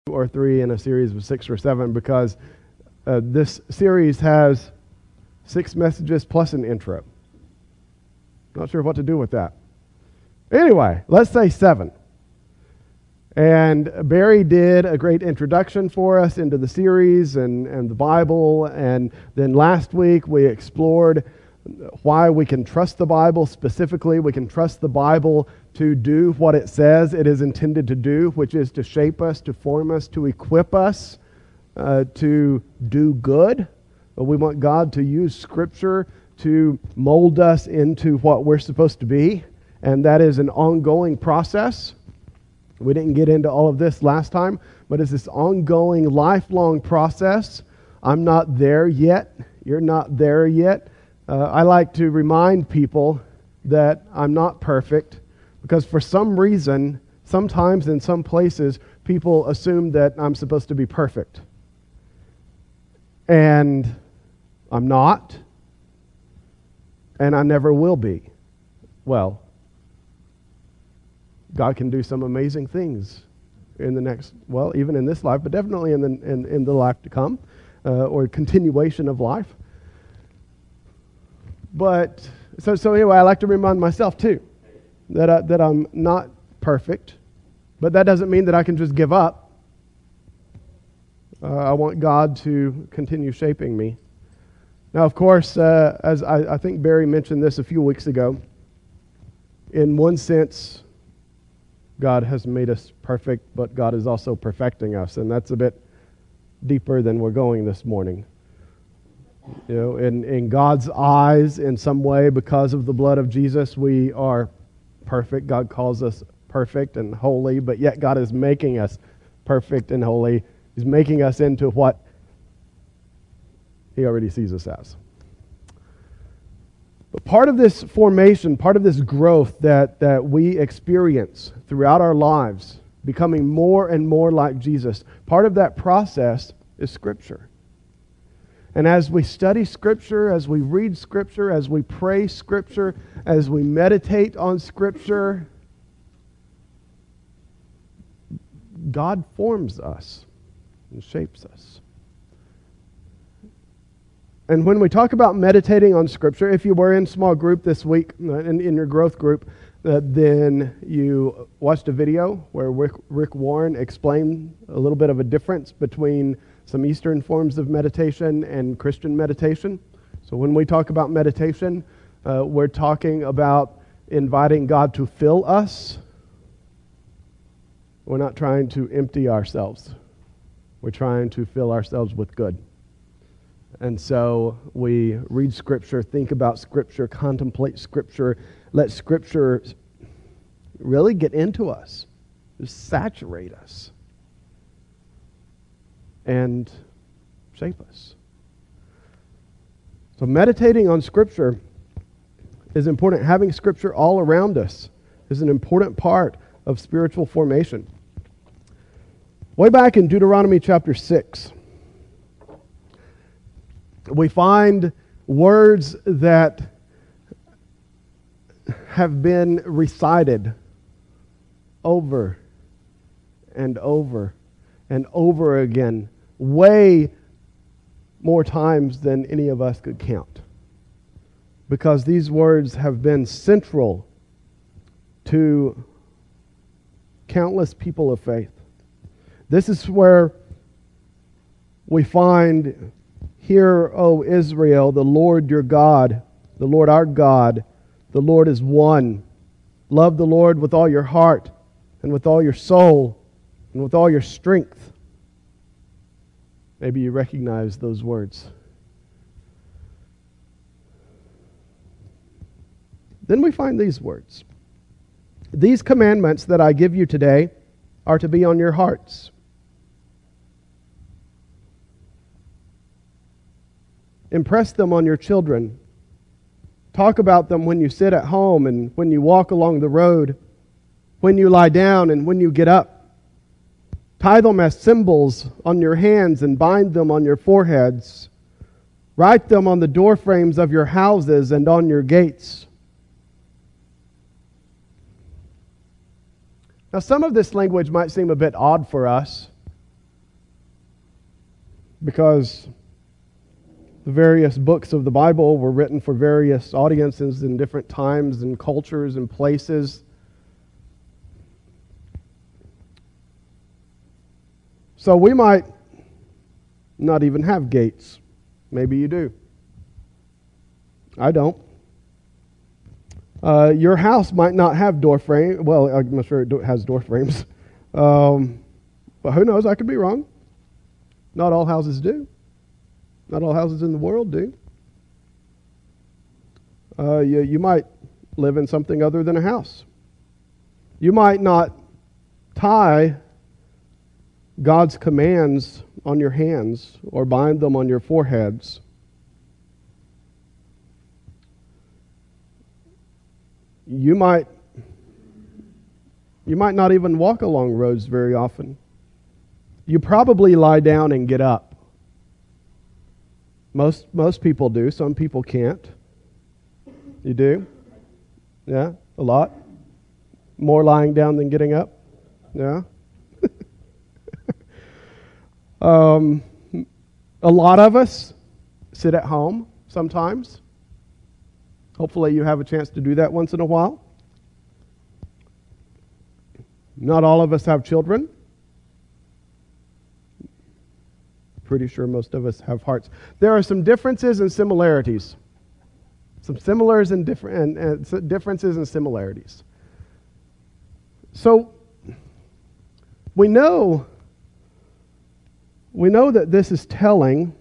or 3 in a series of 6 or 7 because this series has 6 messages plus an intro. Not sure what to do with that. Anyway, let's say 7. And Barry did a great introduction for us into the series and the Bible. And then last week we explored why we can trust the Bible. Specifically, we can trust the Bible to do what it says it is intended to do, which is to shape us, to form us, to equip us, to do good. We want God to use Scripture to mold us into what we're supposed to be. And that is an ongoing process. We didn't get into all of this last time, but it's this ongoing, lifelong process. I'm not there yet. You're not there yet. I like to remind people that I'm not perfect because for some reason, sometimes in some places, people assume that I'm supposed to be perfect. And I'm not. And I never will be. Well, God can do some amazing things in the next, well, even in this life, but definitely in the life to come, or continuation of life. But so anyway, I like to remind myself too that I'm not perfect, but that doesn't mean that I can just give up. I want God to continue shaping me. Now, of course, as I think Barry mentioned this a few weeks ago, in one sense, God has made us perfect, but God is also perfecting us, and that's a bit deeper than we're going this morning. You know, in God's eyes, in some way, because of the blood of Jesus, we are perfect. God calls us perfect and holy, but yet God is making us perfect and holy. He's making us into what He already sees us as. But part of this formation, part of this growth that we experience throughout our lives, becoming more and more like Jesus, part of that process is Scripture. And as we study Scripture, as we read Scripture, as we pray Scripture, as we meditate on Scripture, God forms us and shapes us. And when we talk about meditating on Scripture, if you were in small group this week, in your growth group, then you watched a video where Rick Warren explained a little bit of a difference between some Eastern forms of meditation and Christian meditation. So when we talk about meditation, we're talking about inviting God to fill us. We're not trying to empty ourselves. We're trying to fill ourselves with good. And so we read Scripture, think about Scripture, contemplate Scripture, let Scripture really get into us, just saturate us, and shape us. So meditating on Scripture is important. Having Scripture all around us is an important part of spiritual formation. Way back in Deuteronomy chapter 6, we find words that have been recited over and over and over again, way more times than any of us could count. Because these words have been central to countless people of faith. This is where we find, "Hear, O Israel, the Lord your God, the Lord our God, the Lord is one. Love the Lord with all your heart and with all your soul and with all your strength." Maybe you recognize those words. Then we find these words. "These commandments that I give you today are to be on your hearts. Impress them on your children. Talk about them when you sit at home and when you walk along the road, when you lie down and when you get up. Tie them as symbols on your hands and bind them on your foreheads. Write them on the doorframes of your houses and on your gates." Now, some of this language might seem a bit odd for us. because the various books of the Bible were written for various audiences in different times and cultures and places. So we might not even have gates. Maybe you do. I don't. Your house might not have door frame. Well, I'm sure it has door frames. But who knows? I could be wrong. Not all houses do. Not all houses in the world do. You might live in something other than a house. You might not tie God's commands on your hands or bind them on your foreheads. You might not even walk along roads very often. You probably lie down and get up. Most people do. Some people can't. You do? Yeah, a lot. More lying down than getting up. Yeah. A lot of us sit at home sometimes. Hopefully you have a chance to do that once in a while. Not all of us have children. Pretty sure most of us have hearts. There are some differences and similarities. Some similars and differences and similarities. So we know that this is telling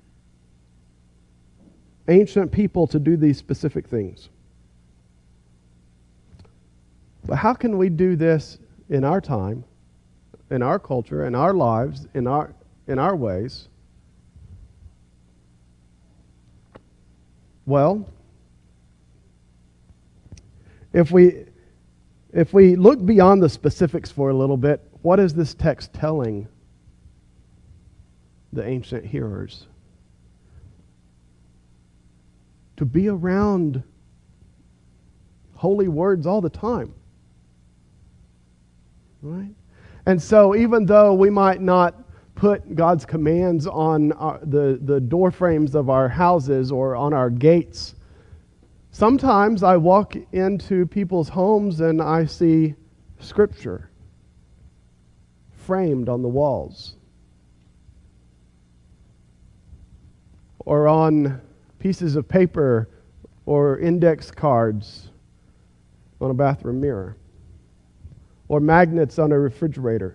ancient people to do these specific things. But how can we do this in our time, in our culture, in our lives, in our ways? Well, if we look beyond the specifics for a little bit, what is this text telling the ancient hearers? To be around holy words all the time. Right? And so even though we might not put God's commands on the door frames of our houses or on our gates, sometimes I walk into people's homes and I see Scripture framed on the walls or on pieces of paper or index cards on a bathroom mirror or magnets on a refrigerator.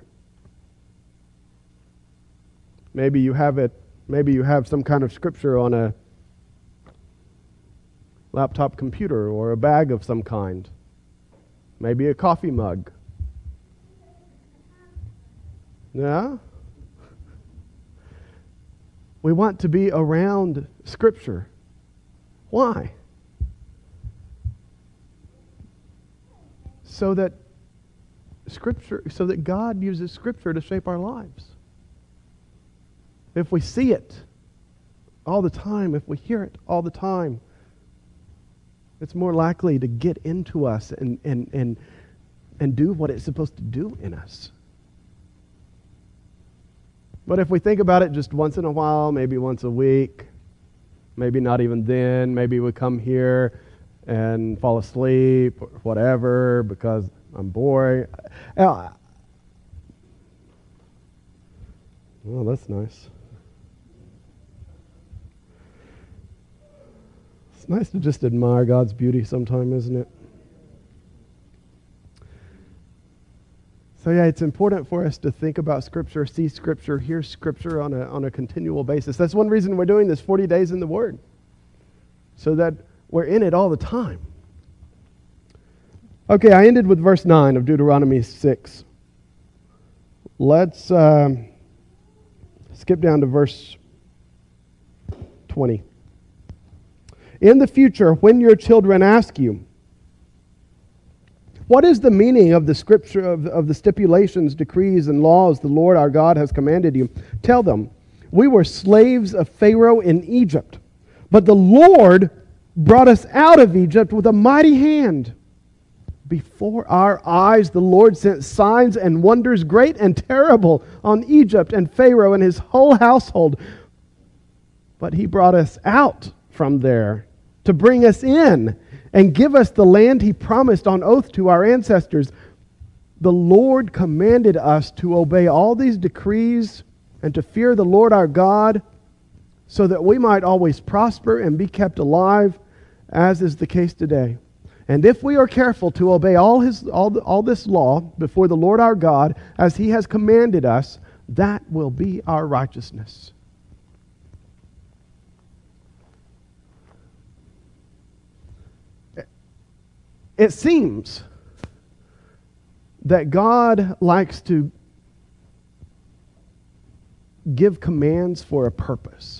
Maybe you have some kind of Scripture on a laptop computer or a bag of some kind. Maybe a coffee mug. Yeah? We want to be around Scripture. Why? So that God uses Scripture to shape our lives. If we see it all the time, if we hear it all the time, it's more likely to get into us and do what it's supposed to do in us. But if we think about it just once in a while, maybe once a week, maybe not even then, maybe we come here and fall asleep or whatever because I'm bored. Well, that's nice. It's nice to just admire God's beauty sometime, isn't it? So yeah, it's important for us to think about Scripture, see Scripture, hear Scripture on a continual basis. That's one reason we're doing this 40 days in the Word, so that we're in it all the time. Okay, I ended with verse 9 of Deuteronomy 6. Let's skip down to verse 20. In the future, when your children ask you, what is the meaning of the Scripture, of the stipulations, decrees, and laws the Lord our God has commanded you? Tell them, we were slaves of Pharaoh in Egypt, but the Lord brought us out of Egypt with a mighty hand. Before our eyes, the Lord sent signs and wonders great and terrible on Egypt and Pharaoh and his whole household. But he brought us out from there to bring us in and give us the land he promised on oath to our ancestors. The Lord commanded us to obey all these decrees and to fear the Lord our God, so that we might always prosper and be kept alive, as is the case today. And if we are careful to obey all this law before the Lord our God, as he has commanded us, that will be our righteousness. It seems that God likes to give commands for a purpose.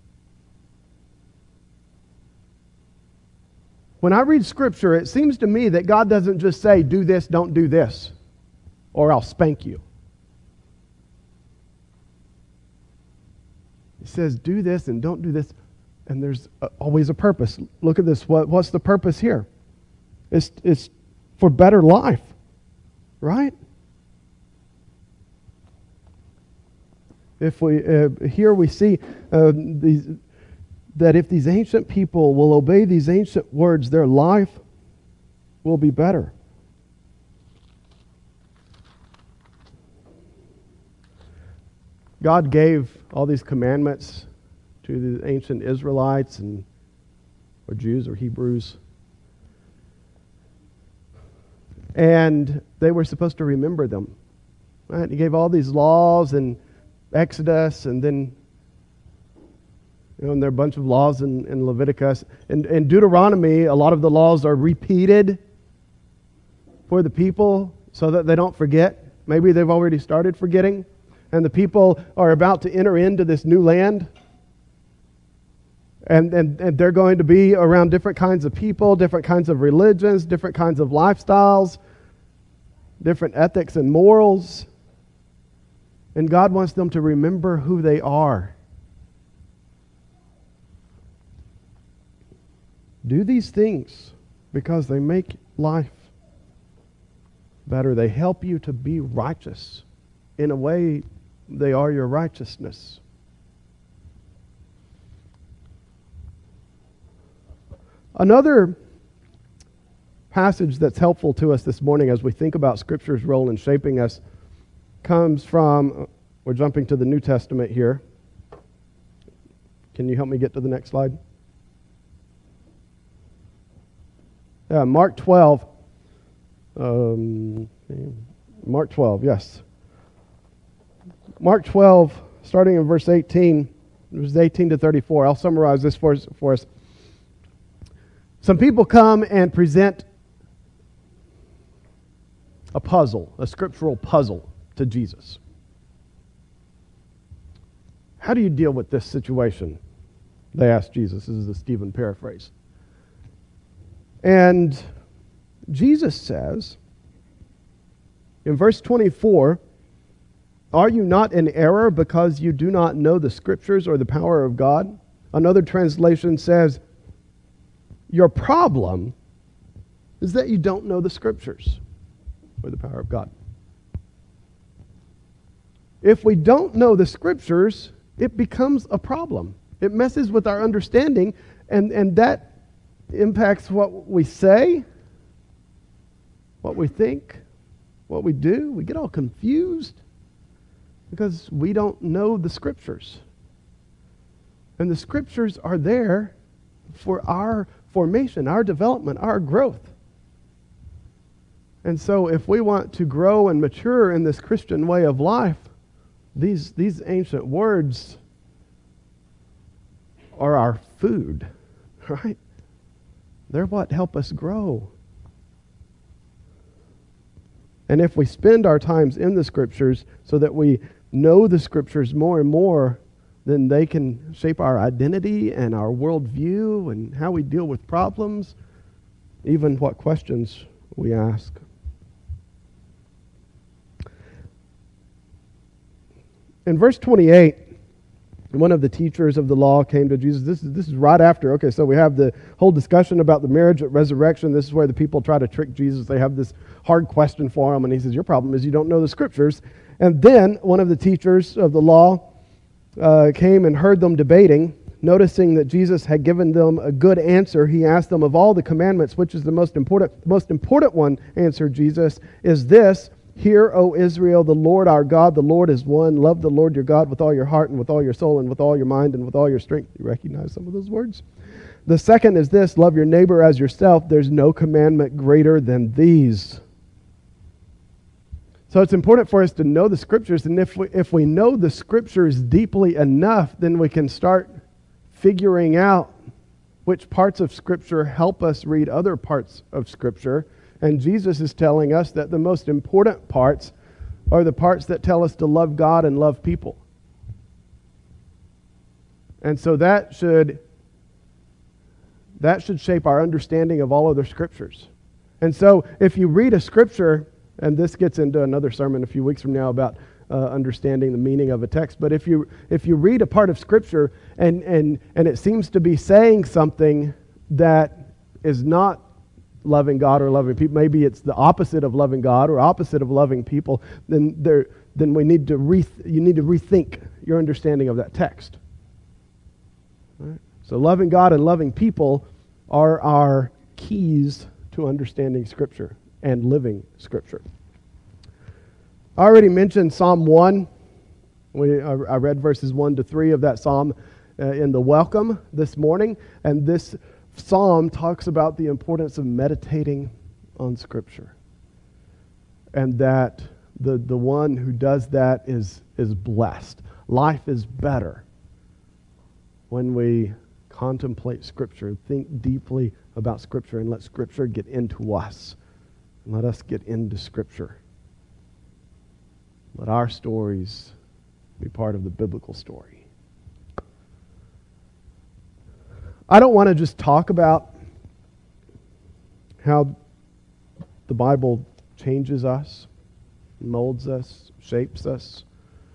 When I read Scripture, it seems to me that God doesn't just say, do this, don't do this, or I'll spank you. He says, do this and don't do this, and there's always a purpose. Look at this. What's the purpose here? It's for better life, right? If we here we see that if these ancient people will obey these ancient words, their life will be better. God gave all these commandments to the ancient Israelites or Jews or Hebrews. And they were supposed to remember them. Right? He gave all these laws in Exodus, and then and there are a bunch of laws in Leviticus. In Deuteronomy, a lot of the laws are repeated for the people so that they don't forget. Maybe they've already started forgetting. And the people are about to enter into this new land. And they're going to be around different kinds of people, different kinds of religions, different kinds of lifestyles, different ethics and morals. And God wants them to remember who they are. Do these things because they make life better. They help you to be righteous. In a way, they are your righteousness. Another passage that's helpful to us this morning as we think about Scripture's role in shaping us comes from, we're jumping to the New Testament here. Can you help me get to the next slide? Mark 12. Mark 12, yes. Mark 12, starting in verse 18, verses 18 to 34. I'll summarize this for us. Some people come and present a puzzle, a scriptural puzzle to Jesus. How do you deal with this situation? They asked Jesus. This is a Stephen paraphrase. And Jesus says, in verse 24, "Are you not in error because you do not know the Scriptures or the power of God?" Another translation says, your problem is that you don't know the Scriptures or the power of God. If we don't know the Scriptures, it becomes a problem. It messes with our understanding, and that impacts what we say, what we think, what we do. We get all confused because we don't know the Scriptures. And the Scriptures are there for our formation, our development, our growth. And so if we want to grow and mature in this Christian way of life, these ancient words are our food, right? They're what help us grow. And if we spend our times in the Scriptures so that we know the Scriptures more and more, then they can shape our identity and our worldview and how we deal with problems, even what questions we ask. In verse 28, one of the teachers of the law came to Jesus. This is right after. Okay, so we have the whole discussion about the marriage at resurrection. This is where the people try to trick Jesus. They have this hard question for him, and he says, your problem is you don't know the Scriptures. And then one of the teachers of the law came and heard them debating. Noticing that Jesus had given them a good answer, he asked them, of all the commandments, which is the most important? The most important one, answered Jesus, is this: Hear, O Israel, the Lord our God, the Lord is one. Love the Lord your God with all your heart and with all your soul and with all your mind and with all your strength. You recognize some of those words? The second is this: love your neighbor as yourself. There's no commandment greater than these. So it's important for us to know the Scriptures, and if we know the Scriptures deeply enough, then we can start figuring out which parts of Scripture help us read other parts of Scripture. And Jesus is telling us that the most important parts are the parts that tell us to love God and love people. And so that should shape our understanding of all other Scriptures. And so if you read a Scripture, and this gets into another sermon a few weeks from now about understanding the meaning of a text, but if you read a part of Scripture and it seems to be saying something that is not loving God or loving people, maybe it's the opposite of loving God or opposite of loving people, then you need to rethink your understanding of that text. Right? So loving God and loving people are our keys to understanding Scripture and living Scripture. I already mentioned Psalm 1. I read verses 1 to 3 of that psalm in the welcome this morning, and this psalm talks about the importance of meditating on Scripture, and that the one who does that is blessed. Life is better when we contemplate Scripture, think deeply about Scripture, and let Scripture get into us. And let us get into Scripture. Let our stories be part of the biblical story. I don't want to just talk about how the Bible changes us, molds us, shapes us.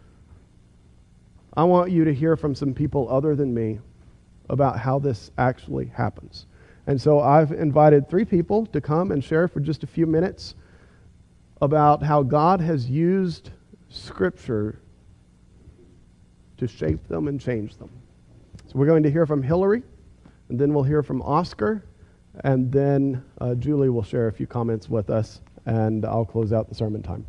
I want you to hear from some people other than me about how this actually happens. And so I've invited 3 people to come and share for just a few minutes about how God has used Scripture to shape them and change them. So we're going to hear from Hillary, and then we'll hear from Oscar, and then Julie will share a few comments with us, and I'll close out the sermon time.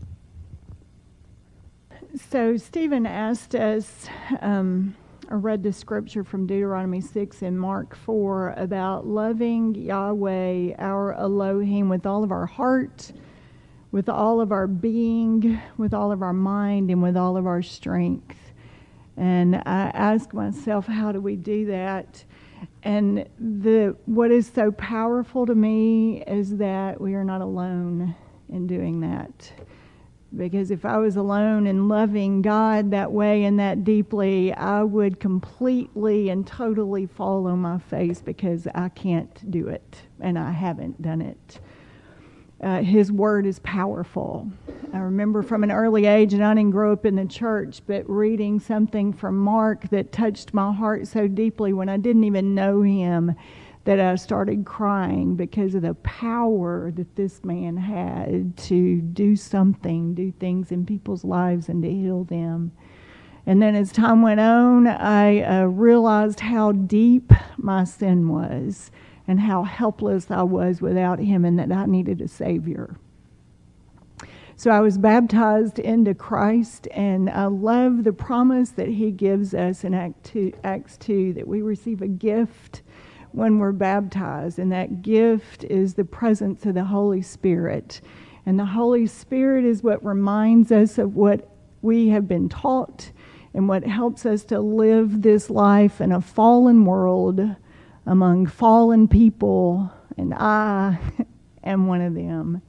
So Stephen asked us, I read the scripture from Deuteronomy 6 and Mark 4 about loving Yahweh, our Elohim, with all of our heart, with all of our being, with all of our mind, and with all of our strength. And I ask myself, how do we do that? And what is so powerful to me is that we are not alone in doing that. Because if I was alone in loving God that way and that deeply, I would completely and totally fall on my face because I can't do it, and I haven't done it. His word is powerful. I remember from an early age, and I didn't grow up in the church, but reading something from Mark that touched my heart so deeply when I didn't even know him, that I started crying because of the power that this man had to do things in people's lives and to heal them. And then as time went on, I realized how deep my sin was and how helpless I was without him, and that I needed a Savior. So I was baptized into Christ, and I love the promise that he gives us in Acts 2, that we receive a gift when we're baptized, and that gift is the presence of the Holy Spirit. And the Holy Spirit is what reminds us of what we have been taught and what helps us to live this life in a fallen world among fallen people, and I am one of them.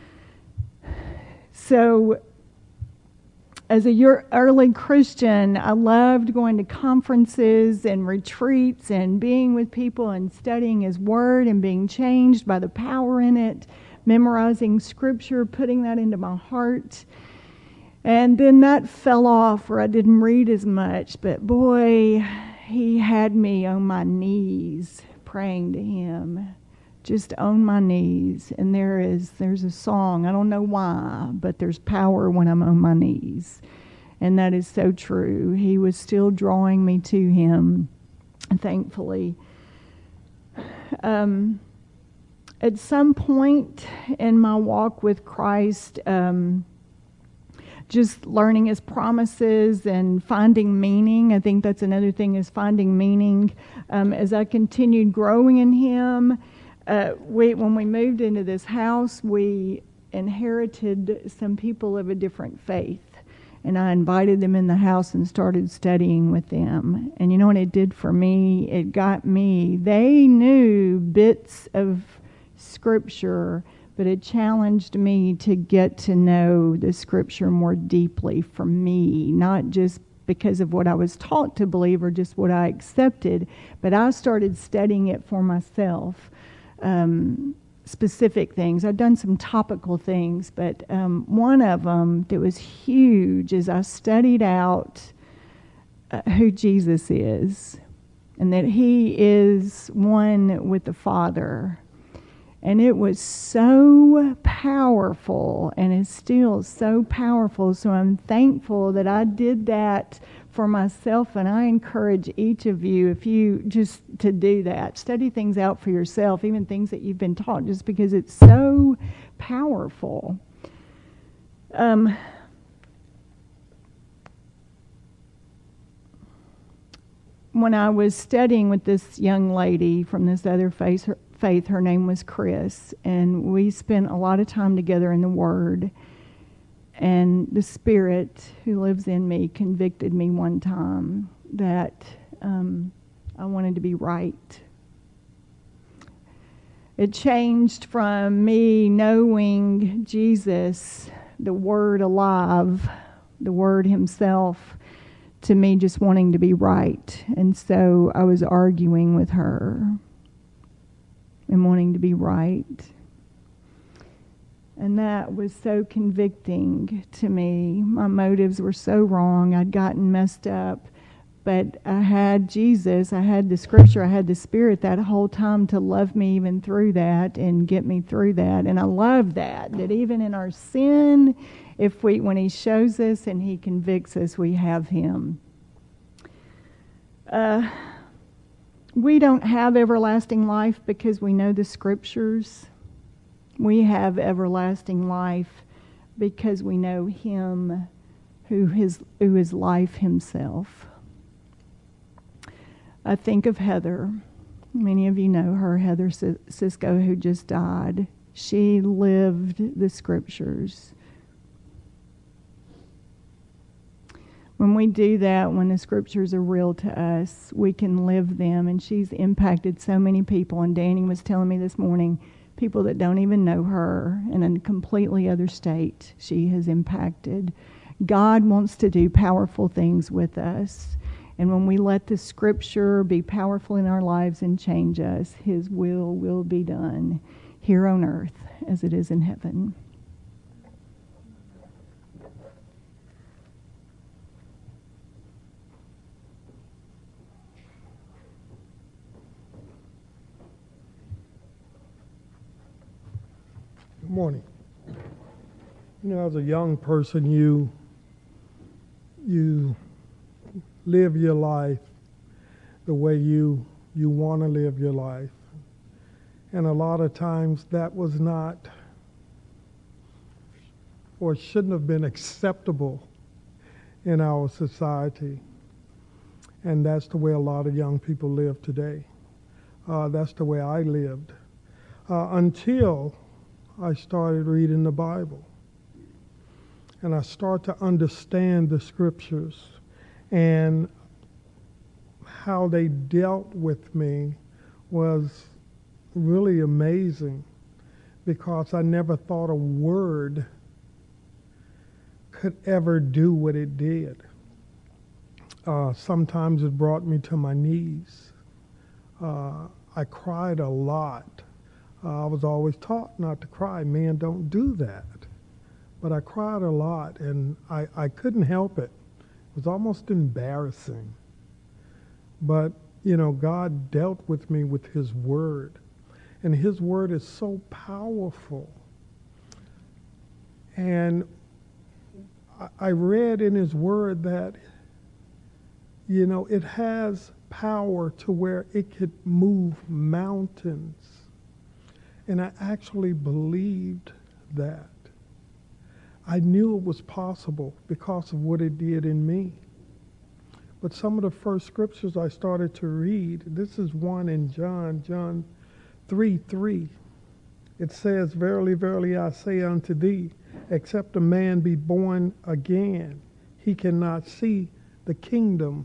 So as a early Christian, I loved going to conferences and retreats and being with people and studying His Word and being changed by the power in it, memorizing Scripture, putting that into my heart. And then that fell off where I didn't read as much. But boy, he had me on my knees praying to him. Just on my knees. And there's a song, I don't know why, but there's power when I'm on my knees. And that is so true. He was still drawing me to him, thankfully. At some point in my walk with Christ, just learning his promises and finding meaning. I think that's another thing, is finding meaning. As I continued growing in him, when we moved into this house, we inherited some people of a different faith. And I invited them in the house and started studying with them. And you know what it did for me? It got me. They knew bits of Scripture, but it challenged me to get to know the Scripture more deeply for me, not just because of what I was taught to believe or just what I accepted, but I started studying it for myself. Specific things. I've done some topical things, but one of them that was huge is I studied out who Jesus is, and that he is one with the Father. And it was so powerful, and is still so powerful. So I'm thankful that I did that for myself, and I encourage each of you, if you just to do that, study things out for yourself, even things that you've been taught, just because it's so powerful. When I was studying with this young lady from this other faith, her name was Chris, and we spent a lot of time together in the Word. And the Spirit who lives in me convicted me one time that I wanted to be right. It changed from me knowing Jesus, the Word alive, the Word himself, to me just wanting to be right. And so I was arguing with her and wanting to be right. And that was so convicting to me. My motives were so wrong. I'd gotten messed up. But I had Jesus, I had the Scripture, I had the Spirit that whole time to love me even through that and get me through that. And I love that even in our sin, when he shows us and he convicts us, we have him. We don't have everlasting life because we know the Scriptures. We have everlasting life because we know him who is life himself. I think of Heather. Many of you know her, Heather Cisco, who just died. She lived the Scriptures. When we do that, when the Scriptures are real to us, we can live them. And she's impacted so many people. And Danny was telling me this morning, people that don't even know her in a completely other state, she has impacted. God wants to do powerful things with us. And when we let the Scripture be powerful in our lives and change us, his will be done here on earth as it is in heaven. Good morning. As a young person, you live your life the way you want to live your life. And a lot of times that was not, or shouldn't have been, acceptable in our society. And that's the way a lot of young people live today. That's the way I lived. Until I started reading the Bible. And I started to understand the Scriptures and how they dealt with me was really amazing, because I never thought a word could ever do what it did. Sometimes it brought me to my knees. I cried a lot. I was always taught not to cry. Men don't do that. but I cried a lot, and I couldn't help it. It was almost embarrassing. But, God dealt with me with his word. And his word is so powerful. And I read in his word that, it has power to where it could move mountains. And I actually believed that. I knew it was possible because of what it did in me. But some of the first scriptures I started to read, this is one in John 3:3. It says, "Verily, verily, I say unto thee, except a man be born again, he cannot see the kingdom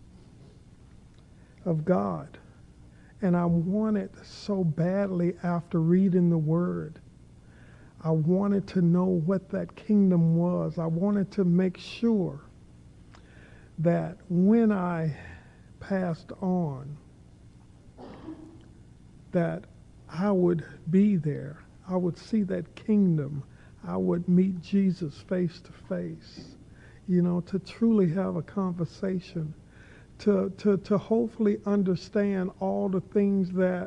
of God." And I wanted so badly, after reading the word, I wanted to know what that kingdom was. I wanted to make sure that when I passed on, that I would be there. I would see that kingdom. I would meet Jesus face to face, to truly have a conversation, to hopefully understand all the things that,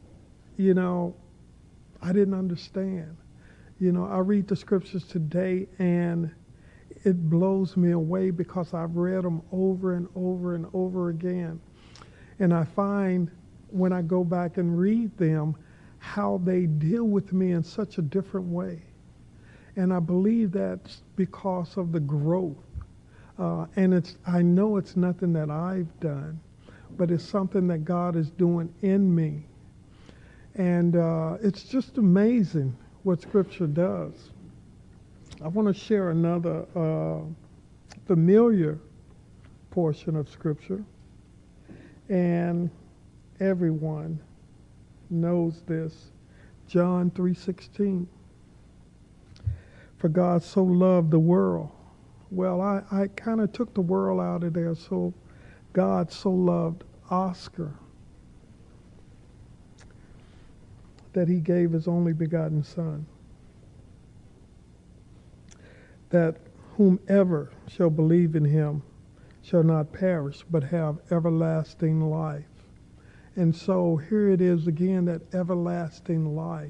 I didn't understand. I read the scriptures today and it blows me away because I've read them over and over and over again. And I find when I go back and read them, how they deal with me in such a different way. And I believe that's because of the growth. And I know it's nothing that I've done, but it's something that God is doing in me. And it's just amazing what Scripture does. I want to share another familiar portion of Scripture. And everyone knows this. John 3:16. For God so loved the world. Well, I kind of took the world out of there. So God so loved Oscar that he gave his only begotten Son, that whomever shall believe in him shall not perish, but have everlasting life. And so here it is again, that everlasting life,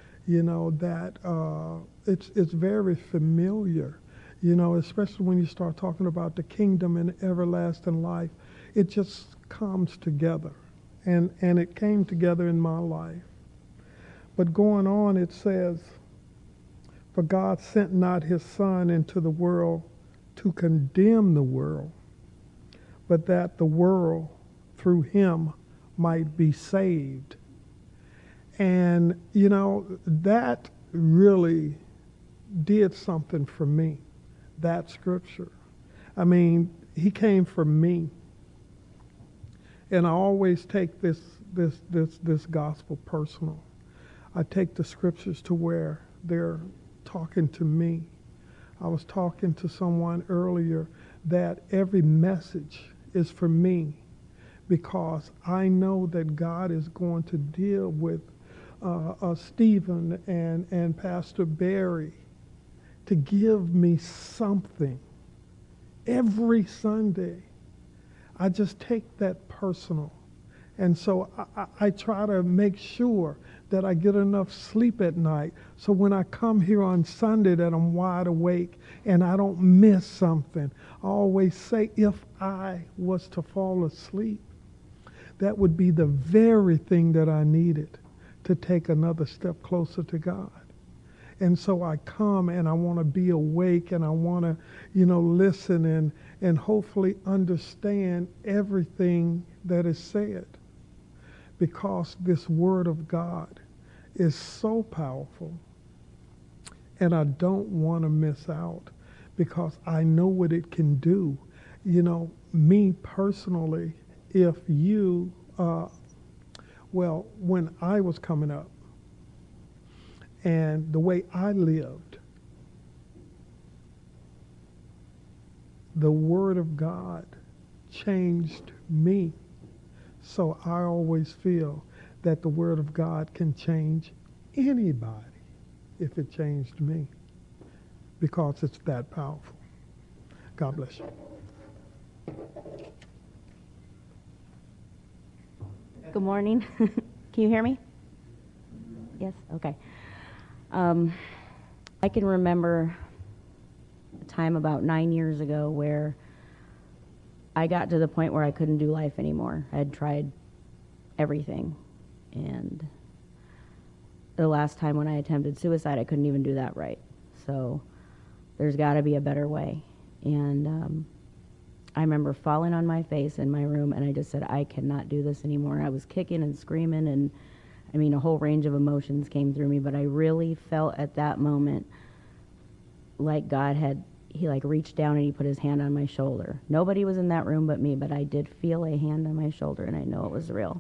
that it's very familiar, especially when you start talking about the kingdom and everlasting life. It just comes together, and it came together in my life. But going on, it says, for God sent not his Son into the world to condemn the world, but that the world through him might be saved. And, that really did something for me, that scripture. I mean, he came for me. And I always take this gospel personal. I take the scriptures to where they're talking to me. I was talking to someone earlier that every message is for me, because I know that God is going to deal with Stephen and Pastor Barry to give me something every Sunday. I just take that personal. And so I try to make sure that I get enough sleep at night, so when I come here on Sunday that I'm wide awake and I don't miss something. I always say, if I was to fall asleep, that would be the very thing that I needed to take another step closer to God. And so I come and I want to be awake, and I want to, listen and hopefully understand everything that is said, because this Word of God is so powerful, and I don't want to miss out, because I know what it can do. Me personally, if you, when I was coming up and the way I lived, the Word of God changed me. So I always feel that the Word of God can change anybody if it changed me, because it's that powerful. God bless you. Good morning. Can you hear me? Yes? Okay. I can remember a time about 9 years ago where I got to the point where I couldn't do life anymore. I had tried everything. And the last time when I attempted suicide, I couldn't even do that right. So there's got to be a better way. And I remember falling on my face in my room, and I just said, I cannot do this anymore. I was kicking and screaming, and I mean, a whole range of emotions came through me, but I really felt at that moment like God he like reached down and he put his hand on my shoulder. Nobody was in that room but me, but I did feel a hand on my shoulder, and I know it was real.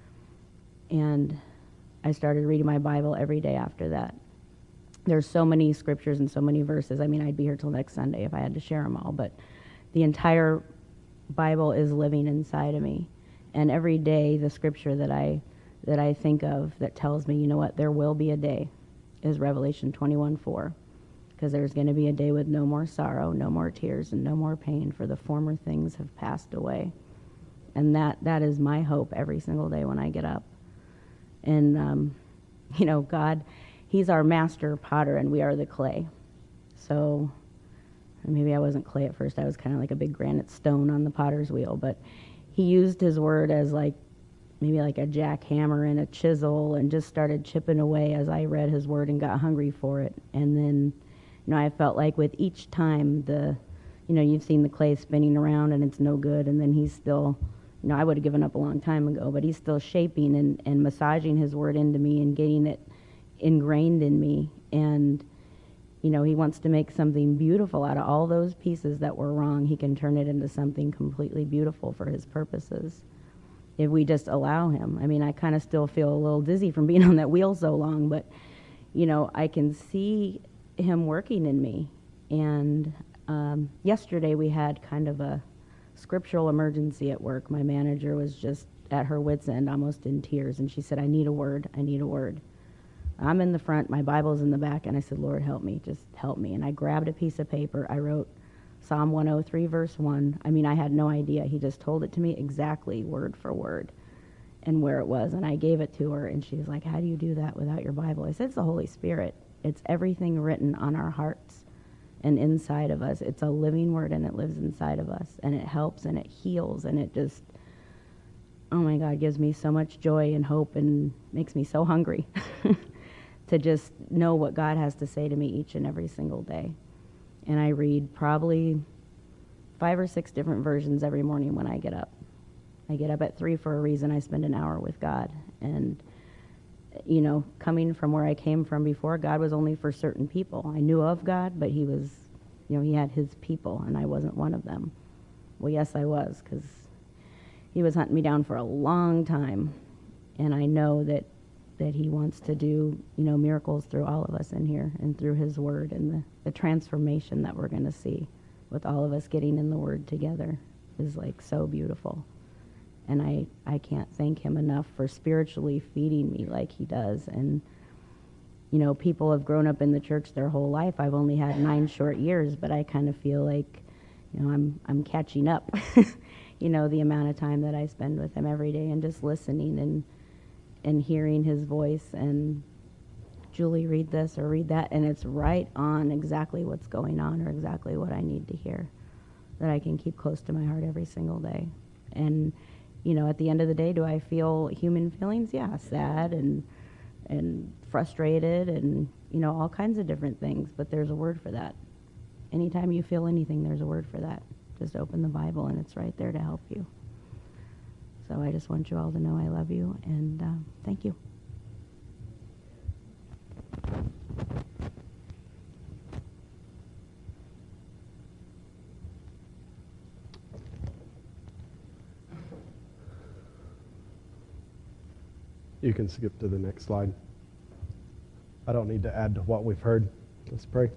And I started reading my Bible every day after that. There's so many scriptures and so many verses. I mean, I'd be here till next Sunday if I had to share them all, but the entire Bible is living inside of me. And every day, the scripture that I think of that tells me, you know what, there will be a day, is Revelation 21:4. Because there's going to be a day with no more sorrow, no more tears, and no more pain, for the former things have passed away. And that is my hope every single day when I get up. And, you know, God, he's our master potter, and we are the clay. So maybe I wasn't clay at first. I was kind of like a big granite stone on the potter's wheel. But he used his word as like maybe like a jackhammer and a chisel, and just started chipping away as I read his word and got hungry for it. And then, you know, I felt like with each time you've seen the clay spinning around and it's no good, and then he's still, you know, I would have given up a long time ago, but he's still shaping and massaging his word into me and getting it ingrained in me. And, you know, he wants to make something beautiful out of all those pieces that were wrong. He can turn it into something completely beautiful for his purposes if we just allow him. I mean, I kind of still feel a little dizzy from being on that wheel so long, but, you know, I can see him working in me. And yesterday we had kind of a scriptural emergency at work. My manager was just at her wit's end, almost in tears, and she said, I need a word. I'm in the front, my Bible's in the back, and I said, Lord, help me, just help me. And I grabbed a piece of paper. I wrote Psalm 103, verse 1. I mean, I had no idea. He just told it to me exactly word for word and where it was. And I gave it to her, and she's like, how do you do that without your Bible? I said, it's the Holy Spirit. It's everything written on our hearts and inside of us. It's a living word, and it lives inside of us, and it helps, and it heals, and it just, oh my God, gives me so much joy and hope, and makes me so hungry to just know what God has to say to me each and every single day. And I read probably 5 or 6 different versions every morning when I get up. I get up at 3 for a reason. I spend an hour with God. And, you know, coming from where I came from before, God was only for certain people. I knew of God, but he was, you know, he had his people, and I wasn't one of them. Well, yes, I was, because he was hunting me down for a long time. And I know that he wants to do, you know, miracles through all of us in here, and through his word, and the transformation that we're going to see with all of us getting in the word together is like so beautiful. And I can't thank him enough for spiritually feeding me like he does. And, you know, people have grown up in the church their whole life. I've only had 9 short years, but I kind of feel like, you know, I'm catching up, you know, the amount of time that I spend with him every day, and just listening and hearing his voice, and Julie, read this or read that, and it's right on exactly what's going on, or exactly what I need to hear, that I can keep close to my heart every single day. And, you know, at the end of the day, do I feel human feelings? Yeah, sad and frustrated, and, you know, all kinds of different things, but there's a word for that. Anytime you feel anything, there's a word for that. Just open the Bible, and it's right there to help you. So I just want you all to know I love you, and thank you. You can skip to the next slide. I don't need to add to what we've heard. Let's pray.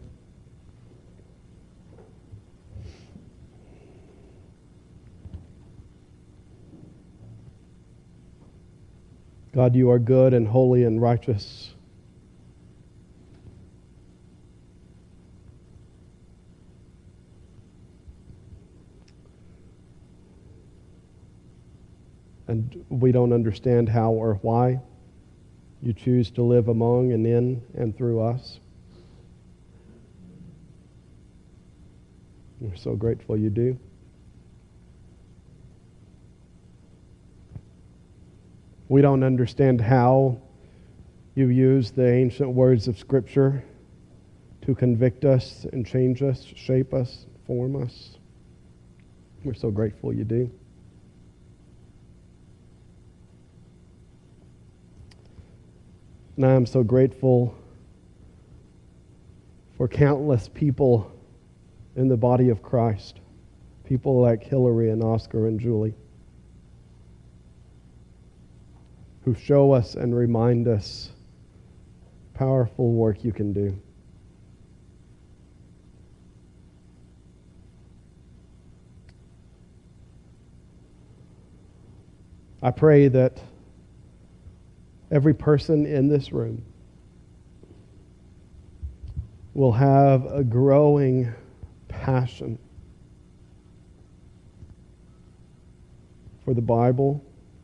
God, you are good and holy and righteous. and we don't understand how or why you choose to live among and in and through us. We're so grateful you do. We don't understand how you use the ancient words of Scripture to convict us and change us, shape us, form us. We're so grateful you do. And I am so grateful for countless people in the body of Christ, people like Hillary and Oscar and Julie, who show us and remind us powerful work you can do. I pray that every person in this room will have a growing passion for the Bible.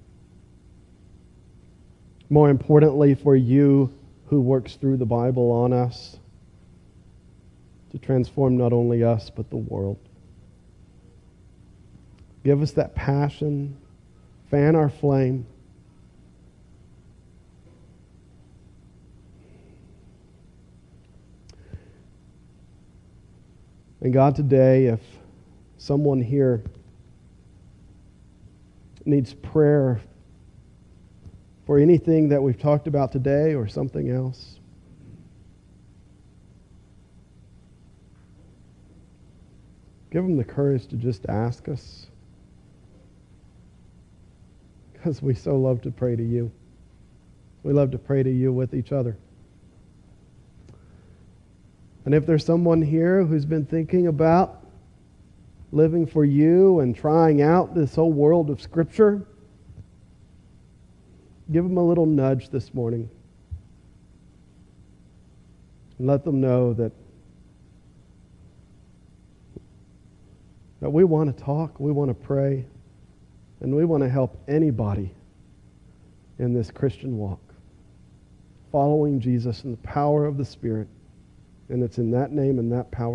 More importantly, for you who works through the Bible on us to transform not only us but the world. Give us that passion. Fan our flame. And God, today, if someone here needs prayer for anything that we've talked about today or something else, give them the courage to just ask us, because we so love to pray to you. We love to pray to you with each other. And if there's someone here who's been thinking about living for you and trying out this whole world of Scripture, give them a little nudge this morning. And let them know that we want to talk, we want to pray, and we want to help anybody in this Christian walk, following Jesus in the power of the Spirit. And it's in that name and that power